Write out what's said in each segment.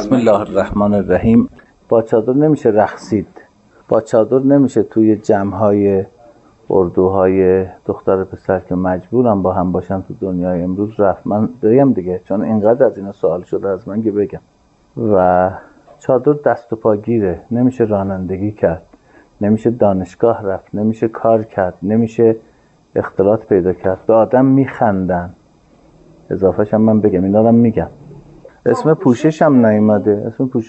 بسم الله الرحمن الرحیم. با چادر نمیشه رقصید، با چادر نمیشه توی جمع‌های اردوهای دختر پسر که مجبورم با هم باشن تو دنیای امروز رفت. من بگم دیگه، چون اینقدر از اینا سوال شده از من که بگم. و چادر دست و پاگیره، نمیشه رانندگی کرد، نمیشه دانشگاه رفت، نمیشه کار کرد، نمیشه اختلاط پیدا کرد. به آدم میخندن. اضافه‌ش هم من بگم، اینا رو میگم. اسم پوشش هم نیومده،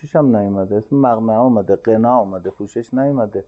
اسم مقنعه اومده، قنا اومده، پوشش نیومده.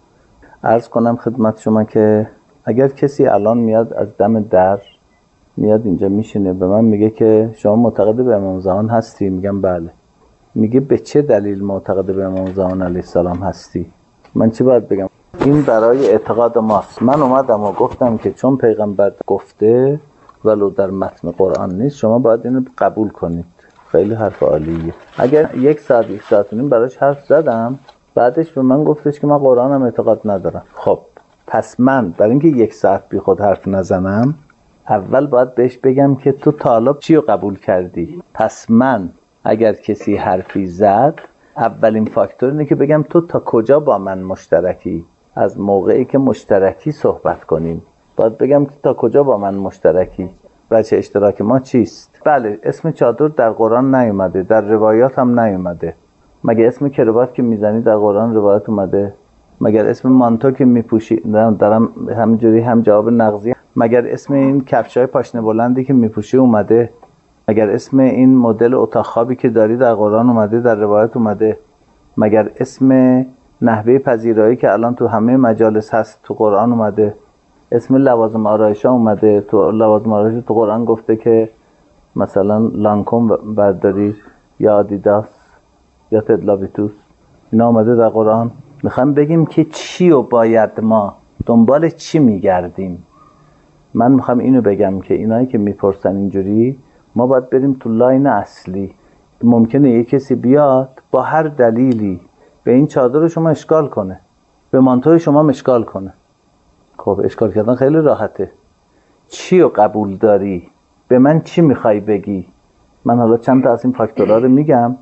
عرض کنم خدمت شما که اگر کسی الان میاد از دم در میاد اینجا میشینه به من میگه که شما معتقد به امام زمان هستی؟ میگم بله. میگه به چه دلیل معتقد به امام زمان علیه السلام هستی؟ من چی باید بگم؟ این برای اعتقاد ماست. من اومدم و گفتم که چون پیغمبر گفته ولو در متن قرآن نیست، شما باید اینو قبول کنید. خیلی حرف عالیه. اگر یک ساعت و نیم براش حرف زدم، بعدش به من گفتش که من قرآنم اعتقاد ندارم. خب پس من برای اینکه یک ساعت بی خود حرف نزنم، اول باید بهش بگم که تو طالب چی رو قبول کردی. پس من اگر کسی حرفی زد، اولین فاکتور اینه که بگم تو تا کجا با من مشترکی. از موقعی که مشترکی صحبت کنیم باید بگم که تا کجا با من مشترکی، وجه اشتراک ما چیست. بله، اسم چادر در قرآن نیومده، در روایات هم نیومده. مگه اسم کراوات که میزنی در قرآن روایت اومده؟ مگر اسم مانتو که میپوشی، دارم همینجوری هم جواب نقضی، مگر اسم این کفشای پاشنه بلندی که میپوشی اومده؟ مگر اسم این مدل اتاق خوابی که داری در قرآن اومده، در روایت اومده؟ مگر اسم نحوه پذیرایی که الان تو همه مجالس هست تو قرآن اومده؟ اسم لوازم آرایشی اومده؟ تو لوازم آرایشی تو قرآن گفته که مثلا لانکوم برداری یا آدیداس یا تدلاویتوس، اینا اومده در قرآن. میخوایم بگیم که چی و باید ما دنبال چی میگردیم. من میخوام اینو بگم که اینایی که میپرسن اینجوری، ما باید بریم تو لاین اصلی. ممکنه یک کسی بیاد با هر دلیلی به این چادر شما اشکال کنه، به مانتوی شما اشکال کنه. خب اشکال کردن خیلی راحته. چی رو قبول داری؟ به من چی میخوای بگی؟ من حالا چند تا از این فاکتورها رو میگم.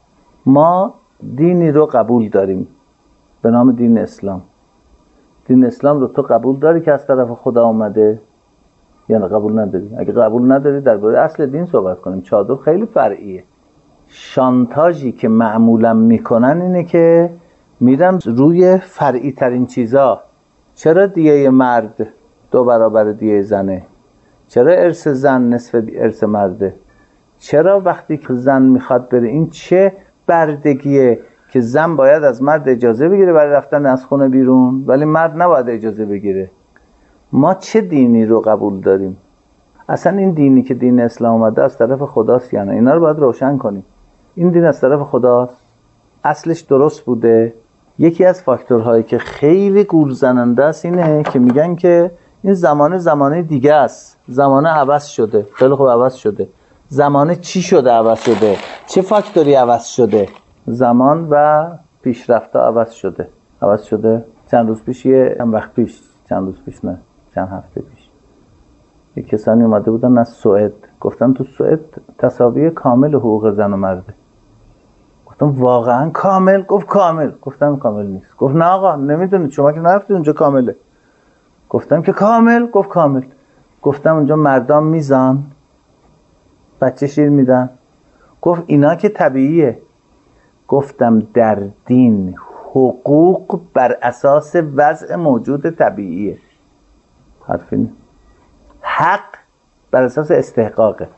ما دینی رو قبول داریم به نام دین اسلام. دین اسلام رو تو قبول داری که از طرف خدا اومده یا نه قبول نداری؟ اگه قبول نداری درباره اصل دین صحبت کنیم. چادر خیلی فرعیه. شانتاژی که معمولا میکنن اینه که میرن روی فرعی ترین چیزا. چرا دیه مرد 2 برابر دیه زنه؟ چرا ارث زن نصف ارث مرده؟ چرا وقتی که زن میخواد بره، این چه بردگیه که زن باید از مرد اجازه بگیره برای رفتن از خونه بیرون، ولی مرد نباید اجازه بگیره؟ ما چه دینی رو قبول داریم؟ اصلا این دینی که دین اسلام اومده از طرف خداست یا نه؟ اینا رو باید روشن کنیم. این دین از طرف خداست، اصلش درست بوده. یکی از فاکتورهایی که خیلی گول زننده است اینه که میگن که این زمانه دیگه است، زمانه عوض شده. خیلی خوب عوض شده. زمانه چی شده عوض شده؟ چه فاکتوری عوض شده؟ زمان و پیشرفته عوض شده. چند روز پیش چند هفته پیش یک کسانی اومده بودن از سوئد، گفتن تو سوئد تساوی کامل حقوق زن و مرده. گفتم واقعا کامل؟ گفت کامل. گفتم کامل نیست. گفت نه آقا نمیدونید، شما که نرفتید اونجا کامله. گفتم که کامل. گفت کامل. گفتم اونجا مردان میزان بچه شیر میدن. گفت اینا که طبیعیه. گفتم در دین حقوق بر اساس وضع موجود طبیعیه. حرفی حق بر اساس استحقاقه.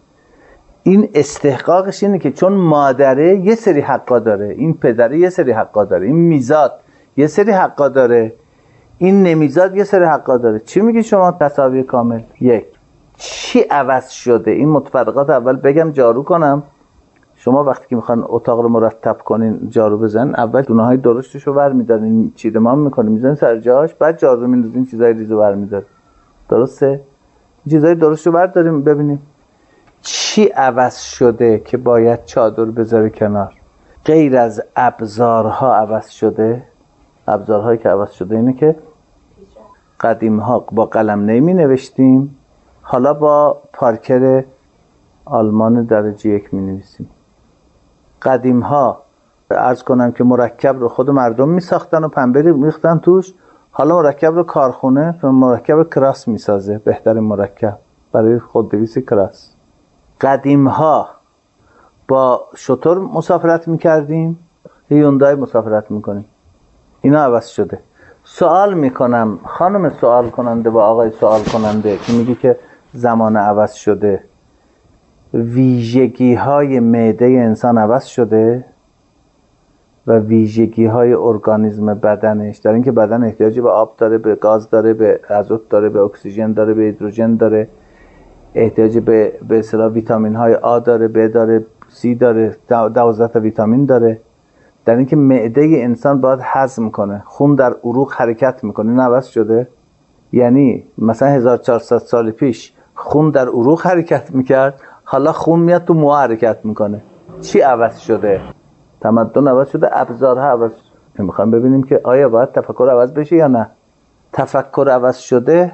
این استحقاقش اینه که چون مادره یه سری حقا داره، این پدره یه سری حقا داره، این میزاد یه سری حقا داره، این نمیزاد یه سری حقا داره. چی میگی شما تساوی کامل؟ یک. چی عوض شده؟ این متفرقات اول بگم جارو کنم. شما وقتی که میخوان اتاق رو مرتب کنین جارو بزنین، اول دونه‌های درشتش رو برمی‌دارین، چیدمان می‌کنین، می‌ذارین سر جاش، بعد جارو می‌ندازین، چیزای ریزو برمی‌دارین. درسته؟ چیزای درشت رو برداریم ببینیم چی عوض شده که باید چادر بذاره کنار. غیر از ابزارها عوض شده. ابزارهایی که عوض شده اینه که قدیم‌ها با قلم نمی نوشتیم، حالا با پارکر آلمان درجه 1 می نویسیم. قدیم ها عرض کنم که مرکب رو خود مردم می ساختن و پنبه رو میختن توش. حالا مرکب رو کارخونه مرکب کراس می سازه، بهترین مرکب برای خودنویس کراس. قدیم ها با شتر مسافرت می کردیم، هیوندای مسافرت می کنیم. اینا عوض شده. سوال می کنم خانم سوال کننده با آقای سوال کننده که میگی که زمان عوض شده، ویژگی های معده انسان عوض شده و ویژگی های ارگانیسم بدنش، در این که بدن احتیاجی به آب داره، به گاز داره، به آزوت داره، به اکسیژن داره، به هیدروژن داره، احتیاج به اصطلاح ویتامین های آ داره، ب داره، سی داره، 12 تا ویتامین داره. در این که معده انسان باید هضم کنه، خون در عروق حرکت میکنه. این عوض شده. یعنی مثلا 1400 سال پیش خون در عروق حرکت میکرد، حالا خون میاد تو موها حرکت میکنه. چی عوض شده؟ تمدن عوض شده، ابزارها عوض شده. میخوایم ببینیم که آیا باید تفکر عوض بشه یا نه. تفکر عوض شده.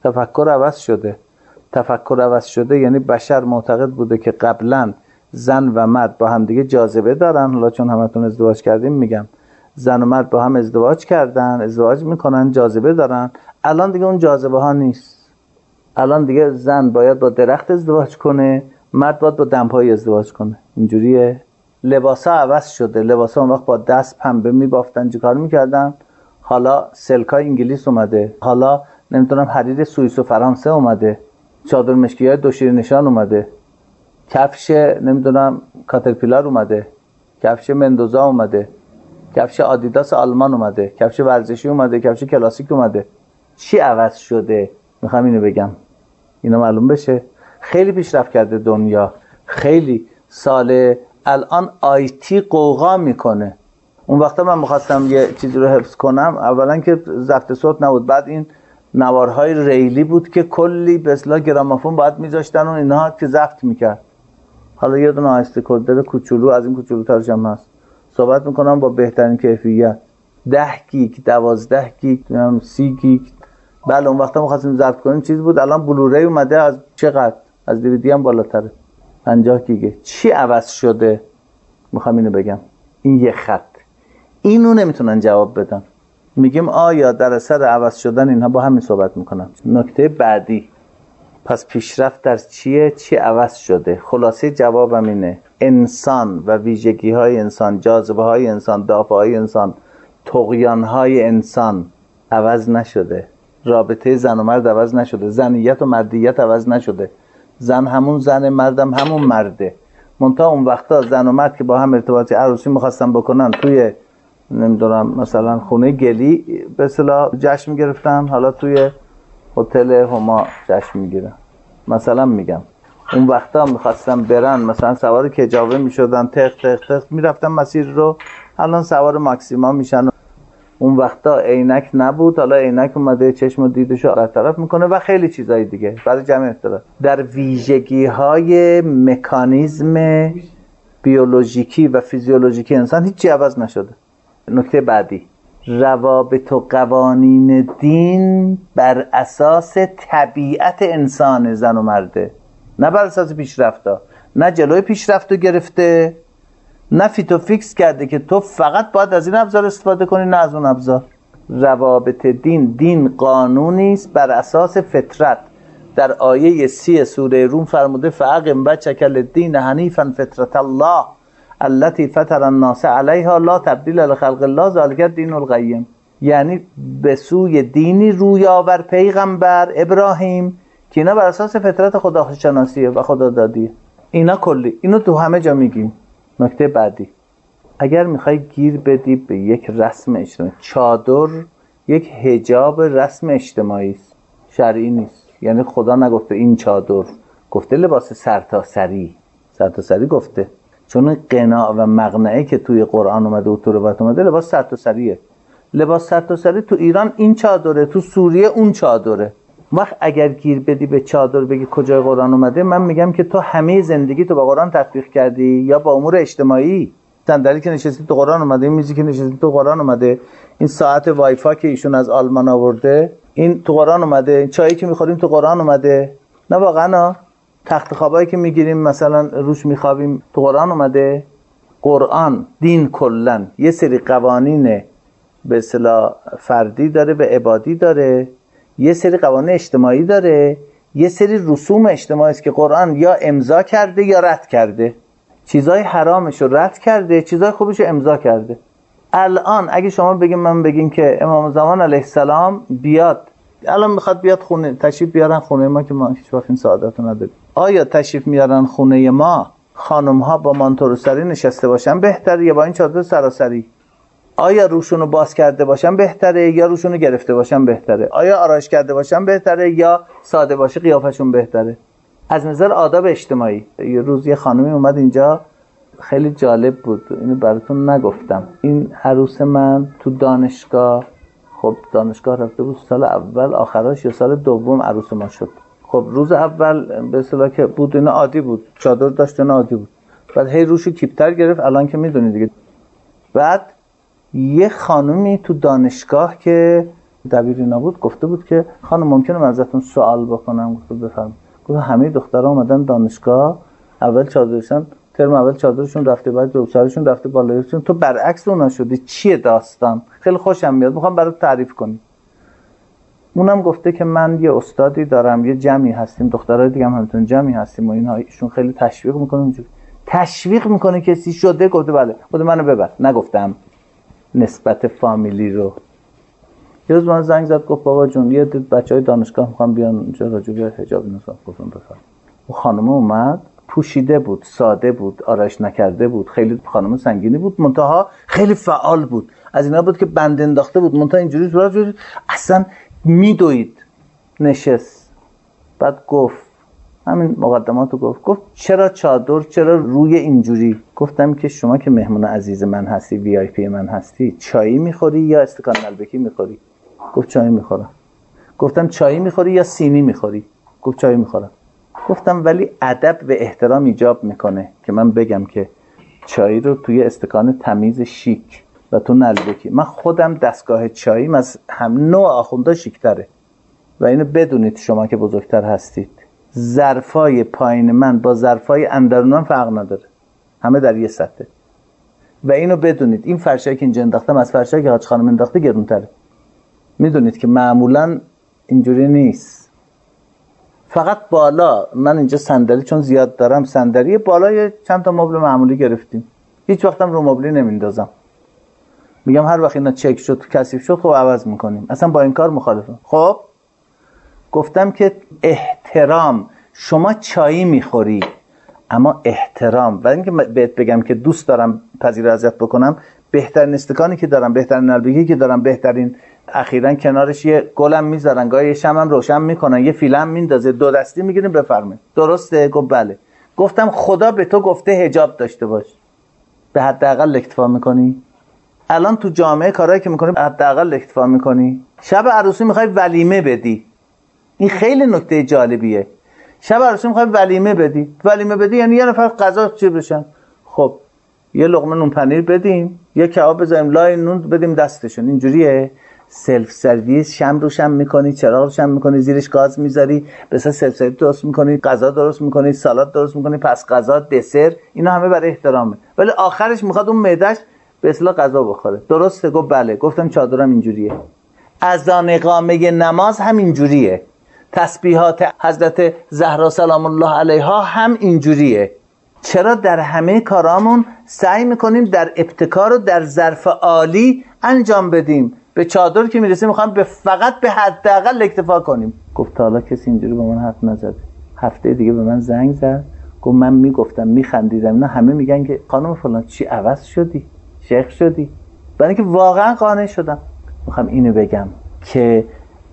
تفکر عوض شده یعنی بشر معتقد بوده که قبلا زن و مرد با هم دیگه جاذبه دارن. حالا چون همتون ازدواج کردیم میگم زن و مرد با هم ازدواج کردن، ازدواج میکنن، جاذبه دارن. الان دیگه اون جاذبه ها نیست. الان دیگه زن باید با درخت ازدواج کنه، مرد باید با دمپایی ازدواج کنه. اینجوریه. لباسا عوض شده. لباسا اون وقت با دست پنبه میبافتن، چیکار میکردن؟ حالا سلکای انگلیس اومده، حالا نمیدونم حریر سوئیس و فرانسه اومده، چادر مشکیای دو شیر نشان اومده، کفش نمیدونم کاترپیلار اومده، کفش مندوزا اومده، کفش آدیداس آلمان اومده، کفش ورزشی اومده، کفش کلاسیک اومده. چی عوض شده؟ میخوام اینو بگم، اینا معلوم بشه. خیلی پیشرفت کرده دنیا، خیلی سال الان آیتی قوقا میکنه. اون وقتا من میخواستم یه چیزی رو حفظ کنم، اولا که ضبط صوت نبود، بعد این نوارهای ریلی بود که کلی به اصطلاح گرامافون باید میذاشتن و اینها که ضبط میکرد. حالا یه دونه آیست کردر کوچولو از این کوچولوترش هم هست. صحبت میکنم با بهترین کیفیت، 10 گیگ، 12 گیگ، 30 گیگ. بله اون وقتا می‌خواستیم ضبط کنیم چیز بود. الان بلوری اومده از چقدر؟ از دیویدی هم بالاتره، 50 گیگه. چی عوض شده؟ میخوام اینو بگم. این یه خط. اینو نمیتونن جواب بدن. میگیم آیا در اثر عوض شدن اینها با همین صحبت میکنن. نکته بعدی، پس پیشرفت در چیه؟ چی عوض شده؟ خلاصه جوابم اینه: انسان و ویژگی های انسان، جاذبه های انسان، دافع های انسان، طغیان های انسان عوض نشده. رابطه زن و مرد عوض نشده. زنیت و مردیت عوض نشده. زن همون زن، مردم همون مرده. منتها اون وقتا زن و مرد که با هم ارتباطی عروسی میخواستن بکنن، توی نمیدونم مثلا خونه گلی به اصطلاح جشن میگرفتن، حالا توی هتل هما جشن میگیرن. مثلا میگم اون وقتا میخواستن برن مثلا سوار کجاوه میشدن، تق تق تق میرفتن مسیر رو، الان سوار ماکسیما میشن. اون وقتا عینک نبود، حالا عینک اومده، چشم و دیدشو برطرف میکنه و خیلی چیزای دیگه برای جمع اختلاف. در ویژگی های مکانیزم بیولوژیکی و فیزیولوژیکی انسان هیچی عوض نشده. نکته بعدی، روابط و قوانین دین بر اساس طبیعت انسان، زن و مرده، نه بر اساس پیشرفتا. نه جلوی پیشرفتو گرفته، نه فیتو فیکس کرده که تو فقط باید از این ابزار استفاده کنی، نه از اون ابزار. روابط دین قانونی است بر اساس فطرت. در آیه 30 سوره روم فرموده فاقم بچک الدین حنیفا فطرت الله التي فطر الناس علیها لا تبدیل لخلق الله ذلک الدین القیم. یعنی به سوی دینی روی آور پیغمبر ابراهیم که اینا بر اساس فطرت خداشناسیه و خدادادیه. اینا کلی، اینو تو همه جا میگیم. نکته بعدی، اگر میخوای گیر بدی به یک رسم اجتماعی، چادر یک حجاب رسم اجتماعی است، شرعی نیست. یعنی خدا نگفته این چادر، گفته لباس سرتاسری گفته. چون قناع و مقنعه که توی قرآن اومده و تو روایت اومده لباس سرتاسریه. لباس سرتاسری تو ایران این چادره، تو سوریه اون چادره. وقت اگر گیر بدی به چادر بگی کجای قرآن اومده، من میگم که تو همه زندگی تو با قرآن تطبیق کردی یا با امور اجتماعی. صندلی که نشستی تو قرآن اومده، این میزی که نشستی تو قرآن اومده، این ساعت وایفا که ایشون از آلمان آورده این تو قرآن اومده، این چایی که میخوریم تو قرآن اومده. نه واقعا تخت خوابایی که میگیریم مثلا روش میخوابیم تو قرآن اومده. قرآن، دین کلن یه سری قوانین به اصطلاح فردی داره و عبادی داره، یه سری قوانین اجتماعی داره، یه سری رسوم اجتماعی است که قرآن یا امضا کرده یا رد کرده. چیزای حرامش رو رد کرده، چیزای خوبش رو امضا کرده. الان اگه شما بگین که امام زمان علیه السلام بیاد، الان میخواد بیاد خونه، تشریف بیارن خونه ما که ما هیچ وقت این سعادت رو نداریم. آیا تشریف میارن خونه ما خانم ها با مانتو سری نشسته باشن بهتره یا با این چادر سراسری؟ آیا روشونو باز کرده باشن بهتره یا روشونو گرفته باشن بهتره؟ آیا آرایش کرده باشن بهتره یا ساده باشه قیافشون بهتره؟ از نظر آداب اجتماعی. یه روز یه خانمی اومد اینجا، خیلی جالب بود، اینو براتون نگفتم. این عروس من تو دانشگاه، خب دانشگاه رفته بود سال اول آخراش یا سال دوم عروس ما شد. خب روز اول به اصطلاح که بود اینا عادی بود، چادر داشت اینا عادی بود. بعد هی روشو کیپتر گرفت، الان که میدونید دیگه. بعد یه خانومی تو دانشگاه که دبیری نبود گفته بود که خانم ممکنه من ازتون سوال بکنم؟ گفت بفرمایید. گفت همه دخترها اومدن دانشگاه، اول چادرشون ترم اول چادرشون رفته، بعد روسرشون رفته بالایشون، تو برعکس اونا شدی. چیه داستان؟ خیلی خوشم میاد، میخوام برات تعریف کنم. اونم گفته که من یه استادی دارم، یه جمعی هستیم، دخترای دیگه هم همتون جمعی هستیم و اینها، ایشون خیلی تشویق میکنه. اونجوری تشویق میکنه کسی شده؟ گفته بله. گفته منو ببر. نگفتم نسبت فامیلی رو. یه روز من زنگ زد گفت بابا جون یه بچهای دانشگاه میخوام بیان اونجا راجع به حجاب نصاب. گفتم بفرمایید. اون خانم اومد، پوشیده بود، ساده بود، آرایش نکرده بود، خیلی خانم سنگینی بود، منتها خیلی فعال بود. از اینا بود که بند انداخته بود، منتها اینجوری زورا اصلا میدوید. نشست، بعد گفت همین مقدماتو گفت چرا چادر، چرا روی اینجوری؟ گفتم که شما که مهمون عزیز من هستی، وی آی پی من هستی، چایی میخوری یا استکان ملبکی میخوری؟ گفت چایی میخورم. گفتم چایی میخوری یا سینی میخوری؟ گفت چایی میخورم. گفتم ولی ادب و احترام ایجاب میکنه که من بگم که چایی رو توی استکان تمیز شیک و تو نلبکی. من خودم دستگاه چاییم از هم نوع آخوندا شیک‌تره و اینو بدونید شما که بزرگتر هستید. ظرفای پایین من با ظرفای اندرون من فرق نداره، همه در یه سطح. و اینو بدونید این فرشایی که اینجا انداختم از فرشایی که حاج خانم انداخته گرونتره. میدونید که معمولا اینجوری نیست. فقط بالا من اینجا صندلی چون زیاد دارم، صندلی بالای چند تا مبل معمولی گرفتیم. هیچ وقتم رو مبلی نمیندازم. میگم هر وقت اینا چک شد کثیف شد خب عوض میکنیم. اصلا با این کار مخالفم. خب گفتم که احترام، شما چایی میخوری اما احترام. برای اینکه بهت بگم که دوست دارم پذیر اذیت بکنم، بهترین استکانی که دارم، بهترین نلبکی که دارم، بهترین اخیراً کنارش یه گلم میذارن، گاهی یه شمعم روشن میکنن، یه فیلم میندازه، 2 دستی میگیریم بفرمایید. درسته؟ گفت بله. گفتم خدا به تو گفته حجاب داشته باش، به حداقل اکتفا میکنی؟ الان تو جامعه کارهایی که میکنی حداقل اکتفا میکنی؟ شب عروسی میخوای ولیمه بدی، این خیلی نکته جالبیه. شب عروسی میخوای ولیمه بدی یعنی یه نفر غذا چی بشن. خب یه لقمه نون پنیر بدیم، یه کباب بذاریم لای نون بدیم دستشون. اینجوریه. سلف سرویس، شم روشن میکنی، چراغ روشن میکنی، زیرش گاز میذاری، مثلا سلف سرویس درست میکنی، غذا درست میکنی، سالاد درست میکنی، پس غذا، دسر، اینا همه برای احترامه. ولی آخرش میخواد اون معده‌اش به اصطلاح غذا بخوره. درسته؟ گفت بله. گفتم چادرم اینجوریه. اذان اقامه نماز هم اینجوریه. تسبیحات حضرت زهرا سلام الله علیها هم اینجوریه. چرا در همه کارامون سعی میکنیم در ابتکار و در ظرف عالی انجام بدیم؟ به چادر که میرسیم میخوام فقط به حداقل اکتفا کنیم. گفت حالا کسی اینجوری با من حرف نزد. هفته دیگه به من زنگ زد، گفت من میگفتم میخندیدم، نه همه میگن که خانم فلان چی عوض شدی، شیخ شدی. برای اینکه واقعا قانع شدم. میخوام اینو بگم که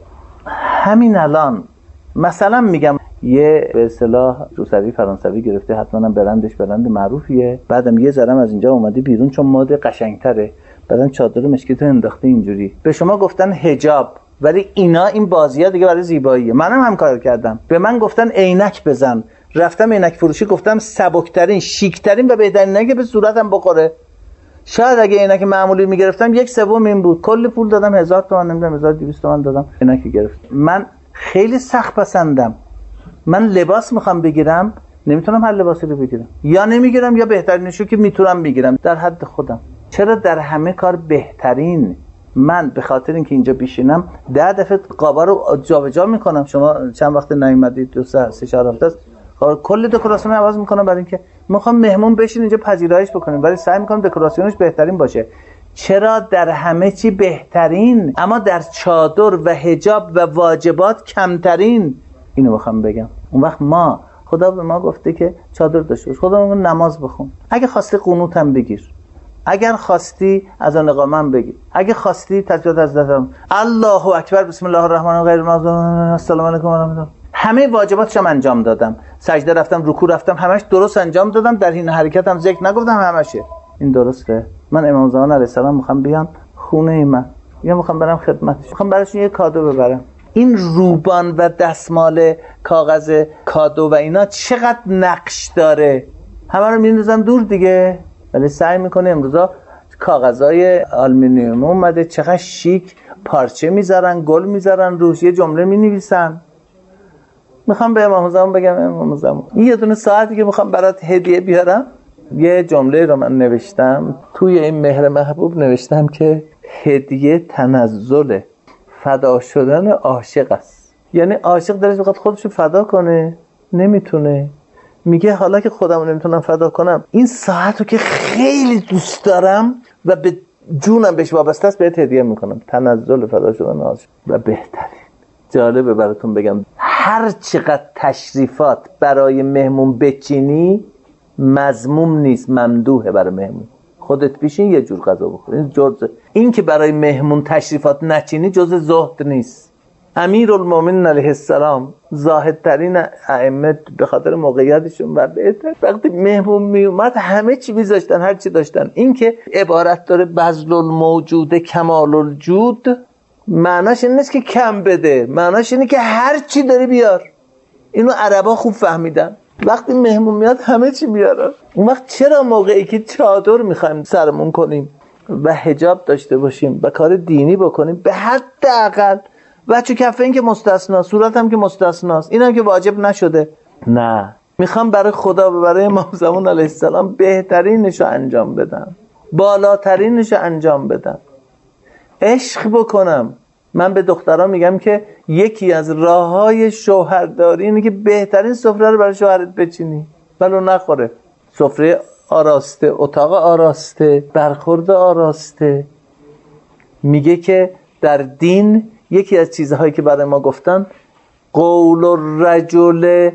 همین الان مثلا میگم یه به اصطلاح روسری فرانسوی گرفته، حتما هم برندش برند معروفیه، بعدم یه ذرم از اینجا اومده بیرون چون ماده قشنگتره، بعدم چادر مشکیتو انداخته اینجوری. به شما گفتن حجاب، ولی این بازی‌ها دیگه برای زیباییه. منم هم کار کردم. به من گفتن عینک بزن، رفتم عینک فروشی گفتم سبکترین، شیکترین و بهترین عینک به صورتم بخوره. شاید اگه عینک معمولی میگرفتم 1/3 این بود. کلی پول دادم، 1000 تومان نمیدونم 1200 تومان دادم عینک گرفتم. من خیلی سخت پسندم. من لباس میخوام بگیرم، نمیتونم هر لباسی رو بگیرم، یا نمیگیرم یا بهترینشو که میتونم بگیرم در حد خودم. چرا در همه کار بهترین؟ من به خاطر اینکه اینجا بشینم 10 دفعه قابا رو جابجا میکنم. شما چند وقت نیومدید، 2-3-4 هفته است، کل دکوراسیون رو عوض میکنم برای اینکه میخوام مهمون بشین اینجا پذیرایش بکنیم، ولی سعی میکنم دکوراسیونش بهترین باشه. چرا در همه چی بهترین اما در چادر و حجاب و واجبات کمترین؟ اینو میخوام بگم. اون وقت خدا به ما گفته که چادر داشته باش، خدا میگه نماز بخون، اگه خواستی قنوت هم بگیر، اگر خواستی از آن اقامه هم بگیر، اگه خواستی تسبیحات از دستم الله اکبر بسم الله الرحمن الرحیم السلام علیکم و رحمت الله. همه واجباتشم انجام دادم، سجده رفتم، رکوع رفتم، همش درست انجام دادم، در این حرکتم ذکر نگفتم، همشه. این درسته؟ من امام زمان علیه السلام میخوام بیان خونه من، یا میخوام برم خدمتش، میخوام براشون یه کادو ببرم. این روبان و دستمال کاغذ کادو و اینا چقدر نقش داره، همه رو میندازم دور دیگه. ولی سعی میکنه امروزا کاغذهای آلومینیوم اومده، چقدر شیک، پارچه میذارن، گل میذارن روش، یه جمله مینویسن. میخوام به امام زمان بگم امام زمان این یه دونه ساعتی که میخوام برات هدیه بیارم، یه جمله رو من نوشتم توی این مهر محبوب، نوشتم که هدیه تنزل فدا شدن عاشق است. یعنی عاشق دلش میخواد خودشو فدا کنه، نمیتونه، میگه حالا که خودمو نمیتونم فدا کنم، این ساعتو که خیلی دوست دارم و به جونم بهش وابسته است، بهت هدیه میکنم. تنزل فدا شدن عاشق. و بهترین جالبه براتون بگم، هر چقدر تشریفات برای مهمون بچینی مذموم نیست، ممدوحه برای مهمون. خودت بشین یه جور غذا بخور. این که برای مهمون تشریفات نچینی جز زهد نیست. امیرالمومنین علیه السلام زاهدترین ائمه به خاطر موقعیتشون و بهتر، وقتی مهمون می اومد همه چی میذاشتن، هر چی داشتن. این که عبارت داره بذل الموجود کمال الجود، معناش این نیست که کم بده، معناش اینه که هر چی داری بیار. اینو عربا خوب فهمیدن. وقتی مهمون میاد همه چی بیارن. اون وقت چرا موقعی که چادر میخوایم سرمون کنیم و حجاب داشته باشیم و کار دینی بکنیم، به حداقل بچه کفه این که مستثنا، صورت هم که مستثناست، این هم که واجب نشده، نه، میخوام برای خدا و برای امام زمان علیه السلام بهترینشو انجام بدم، بالاترینشو انجام بدم، عشق بکنم. من به دختران میگم که یکی از راههای شوهرداری اینه که بهترین سفره رو برای شوهرت بچینی، ولو نخوره. سفره آراسته، اتاق آراسته، برخورد آراسته. میگه که در دین یکی از چیزهایی که برای ما گفتن، قول الرجل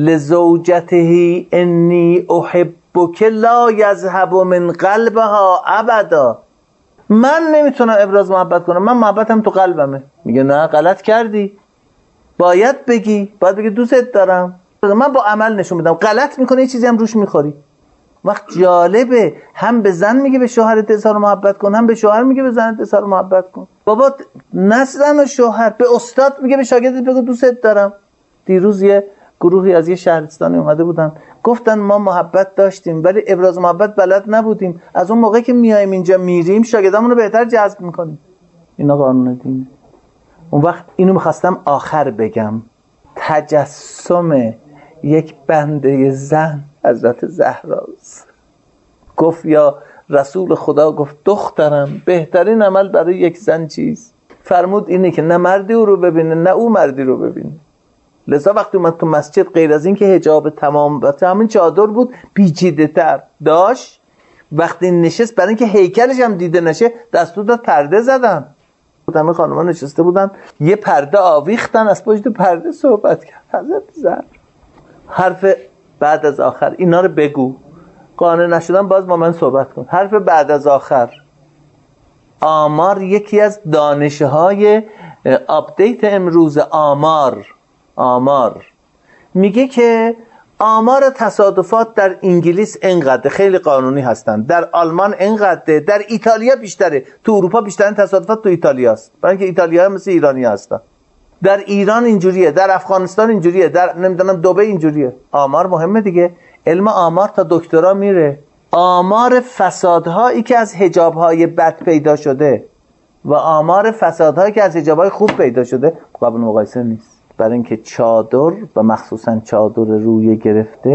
لزوجته انی احبک لا یذهب من قلبها ابدا. من نمیتونم ابراز محبت کنم، من محبتم تو قلبمه. میگه نه، غلط کردی، باید بگی دوستت دارم. من با عمل نشون بدم. غلط میکنه، یه چیزی هم روش میخوری. وقت جالبه، هم به زن میگه به شوهرت اظهار محبت کن، هم به شوهر میگه به زنت اظهار محبت کن. بابا نه زن و شوهر، به استاد میگه به شاگردت بگو دوستت دارم. دیروز یه گروهی از یه شهرستانی اومده بودن، گفتن ما محبت داشتیم ولی ابراز محبت بلد نبودیم، از اون موقع که میایم اینجا میریم شاگردامون رو بهتر جذب میکنیم. اینا قانون دینه. اون وقت اینو میخواستم آخر بگم، تجسم یک بنده زن حضرت زهراست. گفت یا رسول خدا، گفت دخترم بهترین عمل برای یک زن چیست؟ فرمود اینه که نه مردی او رو ببینه نه او مردی رو ببینه. لذا وقتی اومد تو مسجد، غیر از این که حجاب تمام و همین چادر بود، پیچیده تر داشت. وقتی نشست، برای اینکه هیکلش هم دیده نشه، دستور داد پرده زدن. همه خانم‌ها نشسته بودن، یه پرده آویختن، از پشت پرده صحبت کرد. حضرت زهرا حرف بعد از آخر، اینا رو بگو، قانع نشدن باز با من صحبت کن. حرف بعد از آخر، آمار یکی از دانش‌های آپدیت امروز، آمار میگه که آمار تصادفات در انگلیس اینقدر، خیلی قانونی هستن، در آلمان اینقدر، در ایتالیا بیشتره، تو اروپا بیشترین تصادفات تو ایتالیاست، برای اینکه ایتالیا مثل ایرانی هستن، در ایران اینجوریه، در افغانستان اینجوریه، در نمیدونم دبی اینجوریه. آمار مهمه دیگه. علم آمار تا دکترا میره. آمار فسادهایی که از حجابهای بد پیدا شده و آمار فسادهایی که از حجابهای خوب پیدا شده قابل مقایسه نیست. برای اینکه چادر و مخصوصا چادر روی گرفته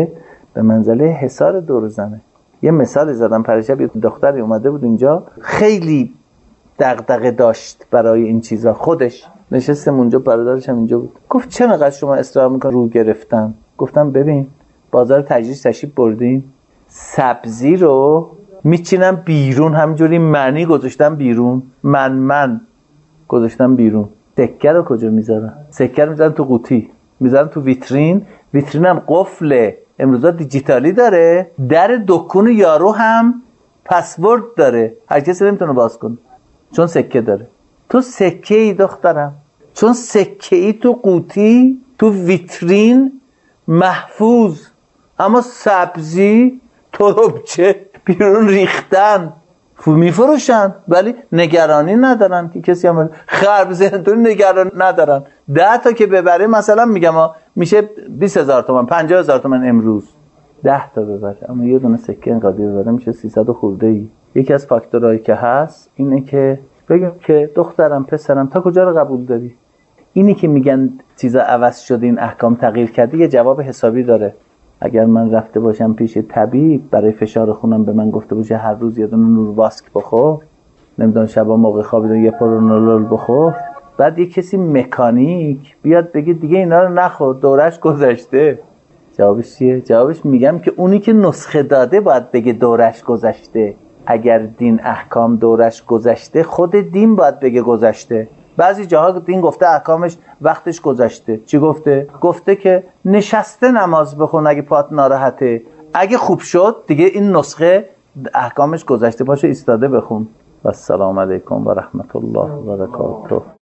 به منزله حصار دور زنه. یه مثال زدم پریشب، یه دختری اومده بود اینجا خیلی دغدغه داشت برای این چیزا، خودش نشستم اونجا، برادرش هم اینجا بود. گفت چقدر شما اصرار میکنید رو گرفتن؟ گفتم ببین بازار تجریش تشریف بردین، سبزی رو میچینم بیرون، همجوری منی گذاشتم بیرون، من گذاشتم بیرون. سکه رو کجا میذارن؟ سکه رو میذارن تو قوطی، میذارن تو ویترین. ویترینم قفل امروزا دیجیتالی داره، در دکون یارو هم پسورد داره، هر کسی نمیتونه باز کنه چون سکه داره. تو سکه ای دخترم، چون سکه ای تو قوطی تو ویترین محفوظ، اما سبزی تربچه بیرون ریختن میفروشن، ولی نگرانی ندارن که کسی هم خرب زندون نگرانی ندارن. 10 تا که ببره مثلا میگم میشه 20,000 تومان 50,000 تومان امروز 10 تا ببره، اما یه دونه سکه اینقدر ببره میشه 300 و خورده ای. یکی از فاکتورهایی که هست اینه که بگم که دخترم پسرم تا کجا رو قبول داری. اینی که میگن چیزا عوض شده، این احکام تغییر کرده، یه جواب حسابی داره. اگر من رفته باشم پیش طبیب برای فشار خونم به من گفته باشه هر روز یه دونه نورواسک بخور، نمیدونم شبا موقع خوابیدن یه پرونولول بخور، بعد یه کسی مکانیک بیاد بگه دیگه اینا رو نخور دورش گذشته، جوابش چیه؟ جوابش میگم که اونی که نسخه داده باید بگه دورش گذشته. اگر دین احکام دورش گذشته، خود دین باید بگه گذشته. بعضی جاها دین گفته احکامش وقتش گذشته. چی گفته؟ گفته که نشسته نماز بخون اگه پات ناراحته، اگه خوب شد دیگه این نسخه احکامش گذشته، باشه ایستاده بخون. و السلام علیکم و رحمت الله و برکاته.